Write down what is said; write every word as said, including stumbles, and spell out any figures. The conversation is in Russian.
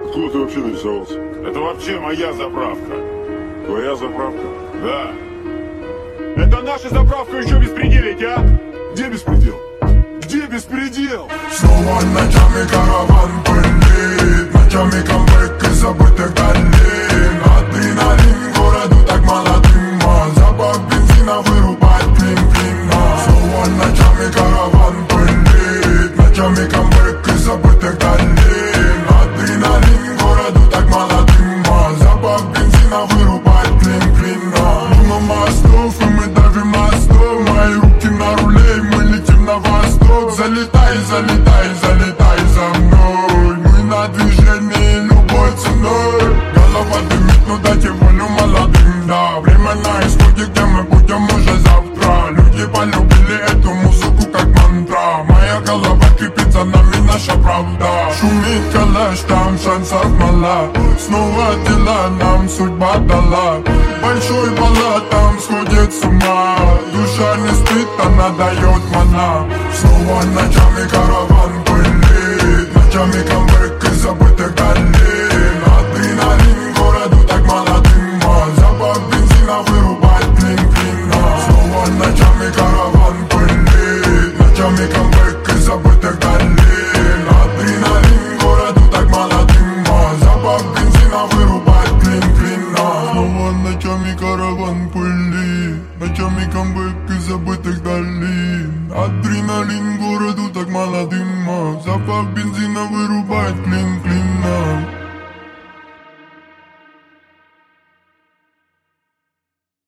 Откуда ты вообще нарисовался? Это вообще моя заправка. Твоя заправка? Да. Это наша заправка еще беспределить, а? Где беспредел? Где беспредел? Снова ночами караван пылит, ночами камбэк из забытых долин. Адреналин городу так мало дыма, запах бензина вырубает клин-клина. Снова ночами караван пылит, ночами камбэк из забытых долин. Адреналин городу так мало дыма, запах бензина вырубает клин-клина. Мимо мостов и мы давим мостов, мои руки на руле и мы летим на восток. Залетай, залетай, залетай за мной, мы на движении любой ценой. Голова дымит, ну дайте волю молодым, да. Время на исходе, где мы будем уже завтра. Люди полюбили эту музыку как мантра. Моя голова кипит, за нами наша правда. Шумит калаш, там шансов мало. Снова дела нам судьба дала. Большой баллад там сходит с ума. Душа не спит, она дает мана. Снова ночами караван пылит, ночами камбэк из забытых долин. Адреналин городу так мало дыма, запах бензина вырубает клин-клина. Снова ночами караван пылит, ночами камбэк из забытых долин. Адреналин городу так мало дыма, запах бензина вырубает клин-клина. Снова ночами караван пылит, ночами камбэк из забытых долин. Адреналин городу так мало дыма, запах бензина вырубает клин-клина.